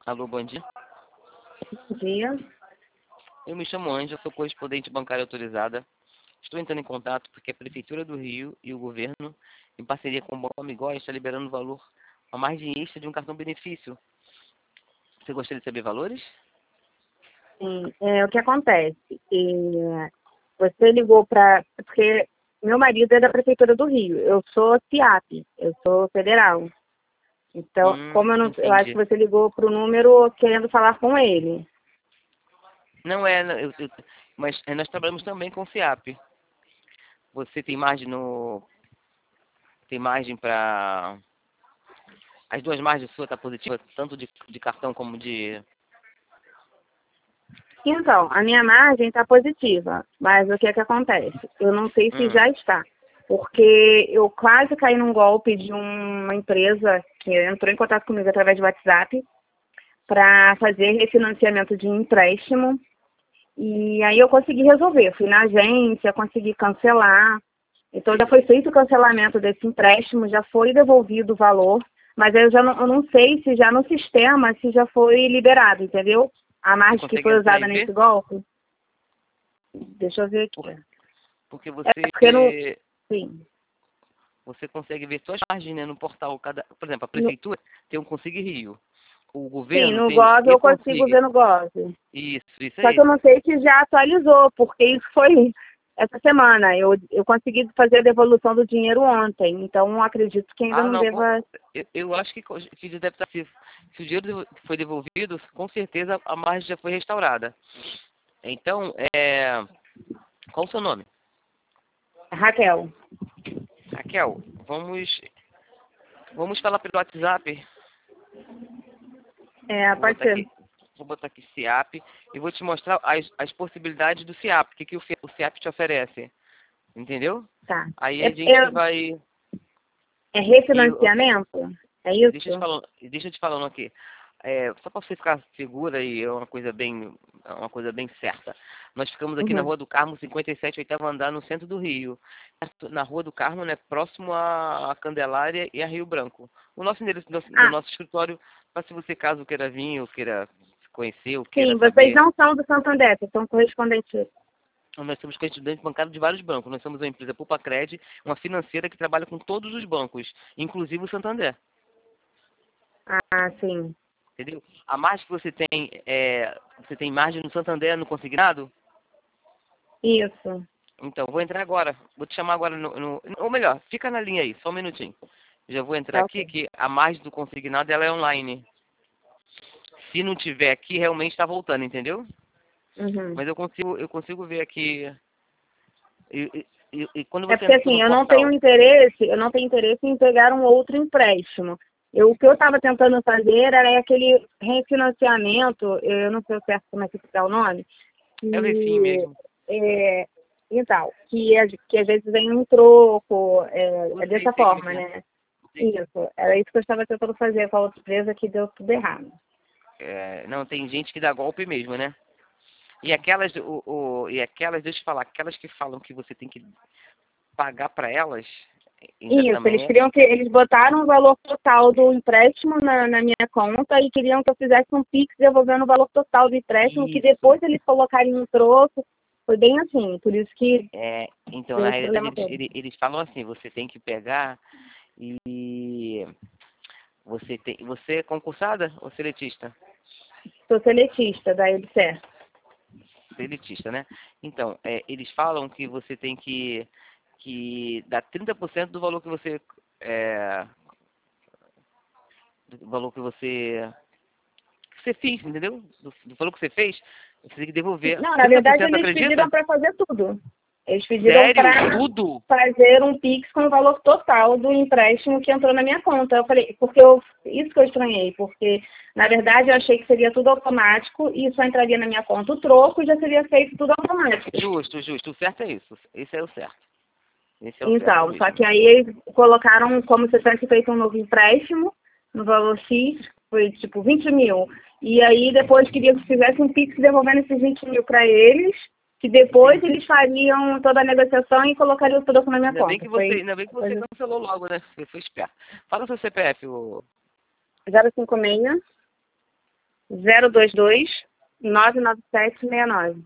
Alô, bom dia. Bom dia. Eu me chamo Ângela, sou correspondente bancária autorizada. Estou entrando em contato porque a Prefeitura do Rio e o governo, em parceria com o Banco Amigóis, está liberando valor a margem extra de um cartão benefício. Você gostaria de saber valores? Sim, o que acontece? Você ligou para... Porque meu marido é da Prefeitura do Rio. Eu sou CIAP, eu sou federal. Então, como eu não... Eu acho que Entendi. você ligou para o número querendo falar com ele. Não é, mas nós trabalhamos também com o FIAP. Você tem margem tem margem para... As duas margens suas estão positivas, tanto de cartão como de... Então, a minha margem está positiva, mas o que é que acontece? Eu não sei se já está, porque eu quase caí num golpe de uma empresa que entrou em contato comigo através do WhatsApp para fazer refinanciamento de empréstimo, e aí eu consegui resolver. Fui na agência, consegui cancelar, então já foi feito o cancelamento desse empréstimo, já foi devolvido o valor, mas aí eu não sei se já no sistema, se já foi liberado, entendeu? A Você margem que consegue foi entrar usada e ver? nesse golpe. Deixa eu ver aqui. Porque Porque não... Sim. você consegue ver suas margens, né, no portal. Por exemplo, a No, Prefeitura tem um Consigo Rio. O sim, governo no tem o Gov eu consigo e-Consigo. ver no Gov. Isso Só que aí. eu não sei se já atualizou, porque isso foi essa semana. Eu consegui fazer a devolução do dinheiro ontem, então acredito que ainda Ah, não não, deva... eu acho que deve estar... Se o dinheiro foi devolvido, com certeza a margem já foi restaurada. Então, qual o seu nome? Raquel, Raquel, vamos falar pelo WhatsApp. Vou pode botar ser. aqui, vou botar aqui CIAP e vou te mostrar as possibilidades do CIAP, o que o CIAP te oferece. Entendeu? Tá. Aí É, a gente é, vai... é E refinanciamento? É isso? deixa eu te falando aqui. Só para você ficar segura e é uma coisa bem certa. Nós ficamos aqui na Uhum. Rua do Carmo, 57, oitavo andar, no centro do Rio. Na Rua do Carmo, né, próximo à Candelária e a Rio Branco. O nosso endereço do Ah, nosso escritório, para se você caso queira vir, ou queira conhecer, ou queira sim, vocês saber. não são do Santander, vocês são correspondentes. Nós somos estudantes bancários de vários bancos. Nós somos uma empresa Pulpacred, uma financeira que trabalha com todos os bancos, inclusive o Santander. Ah, sim. Entendeu? A margem que você tem margem no Santander, no consignado? Isso. Então, vou entrar agora. Vou te chamar agora ou melhor, fica na linha aí, só um minutinho. Já vou entrar Tá aqui, ok. que a margem do consignado ela é online. Se não tiver aqui, realmente está voltando, entendeu? Uhum. Mas eu consigo ver aqui. E quando É você porque entrou assim, no portal, eu não tenho interesse em pegar um outro empréstimo. O que eu estava tentando fazer era aquele refinanciamento, eu não sei o certo como é que fica o nome, é o Refim que mesmo. é, então, que às vezes vem um troco, é Eu dessa sei como é forma, que é. né? Isso, era isso que eu estava tentando fazer com a outra empresa que deu tudo errado. Não, tem gente que dá golpe mesmo, né? E aquelas, deixa eu te falar, aquelas que falam que você tem que pagar para elas, ainda Isso, também eles botaram o valor total do empréstimo na minha conta e queriam que eu fizesse um Pix devolvendo o valor total do empréstimo, que isso. depois eles colocarem um troco. Foi bem assim, por isso que Então, deu na esse realidade, problema todo. eles falam assim, você tem que pegar e você é concursada ou seletista? Sou seletista da EBSER. Seletista, né? Então, eles falam que você tem que dar 30% do valor do valor que você fez, entendeu? Do valor que você fez, você tem que devolver Não, na verdade 30%, eles pediram acredita? para fazer tudo. Eles pediram Sério? para Tudo? fazer um Pix com o valor total do empréstimo que entrou na minha conta. Eu falei, isso que eu estranhei, porque na verdade eu achei que seria tudo automático e só entraria na minha conta o troco e já seria feito tudo automático. Justo, justo. O certo é isso. Esse é o certo. Esse é o certo Então, só mesmo. que aí eles colocaram como se tivesse feito um novo empréstimo no valor X, foi tipo 20 mil. E aí depois queria que fizesse um Pix devolvendo esses 20 mil para eles, que depois Entendi. eles fariam toda a negociação e colocariam tudo na minha conta. Foi Ainda bem que você coisa cancelou logo, né? Você foi esperto. Fala seu CPF, 056 022 99769.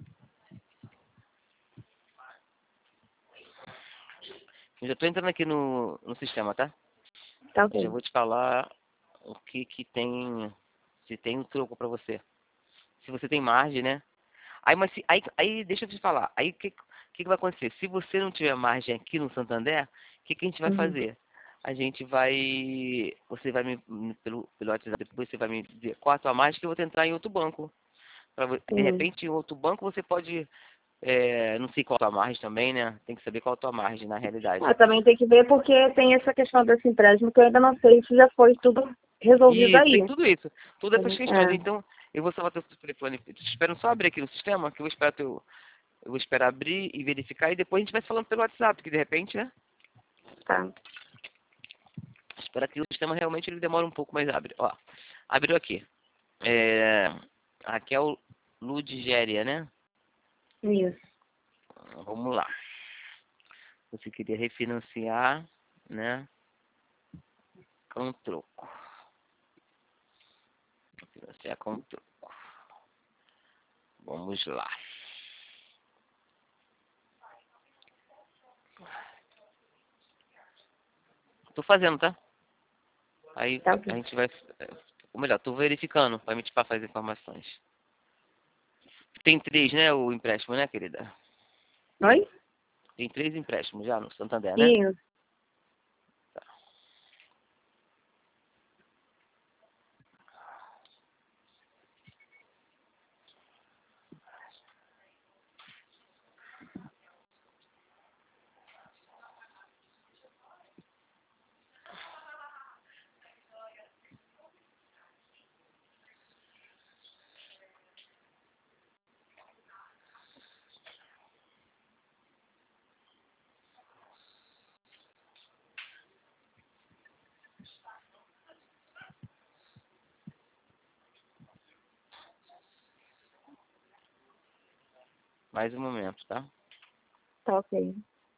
Eu já estou entrando aqui no sistema, tá? Tá Eu já ok. vou te falar o que tem, se tem um troco para você. Se você tem margem, né? Aí deixa eu te falar. Aí o que vai acontecer? Se você não tiver margem aqui no Santander, o que a gente vai Uhum. fazer? A gente vai. Você vai pelo WhatsApp, depois você vai me dizer qual a tua margem que eu vou tentar em outro banco. De Sim. repente, em outro banco você pode. Não sei qual a tua margem também, né? Tem que saber qual a tua margem na realidade. Também tem que ver porque tem essa questão desse empréstimo que eu ainda não sei se já foi tudo resolvido Isso, tem aí. tudo isso. Todas essas questões. É, Então, eu vou salvar teu telefone. Espero só abrir aqui no sistema, que eu vou esperar abrir e verificar e depois a gente vai falando pelo WhatsApp, que de repente, né? tá. Espera que o sistema realmente ele demora um pouco, mas abre. Ó, abriu aqui. É, aqui é o Ludgéria, né? Isso. Vamos lá. Você queria refinanciar, né? Com troco. Refinanciar com troco. Vamos lá. Tô fazendo, tá? Aí Tá a ok. gente vai. Ou melhor, tô verificando para me te passar as informações. Tem três, né? O empréstimo, né, querida? Oi? Tem três empréstimos já no Santander, né? Isso. Mais um momento, tá? Tá ok.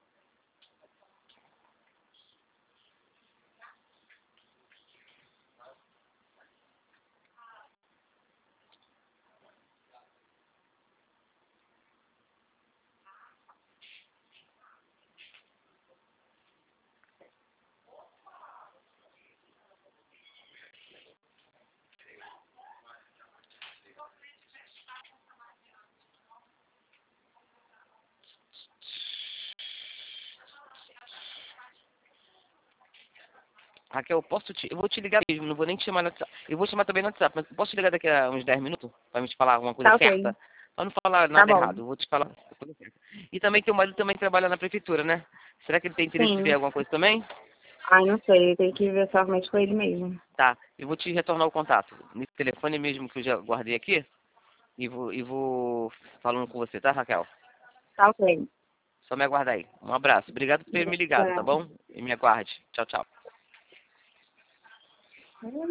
Raquel, eu vou te ligar mesmo, não vou nem te chamar no WhatsApp. Eu vou chamar também no WhatsApp, mas posso te ligar daqui a uns 10 minutos para me te falar alguma coisa Tá ok. certa? Para não falar Tá nada bom. errado, eu vou te falar a coisa certa. E também teu marido também trabalha na prefeitura, né? Será que ele tem interesse em ver Sim. alguma coisa também? Ai, não sei. Tem que ver somente com ele mesmo. Tá, eu vou te retornar o contato. Nesse telefone mesmo que eu já guardei aqui e vou falando com você, tá, Raquel? Tá ok. Só me aguarda aí. Um abraço. Obrigado por ter me ligado, tá bom? E me aguarde. Tchau, tchau. Tá.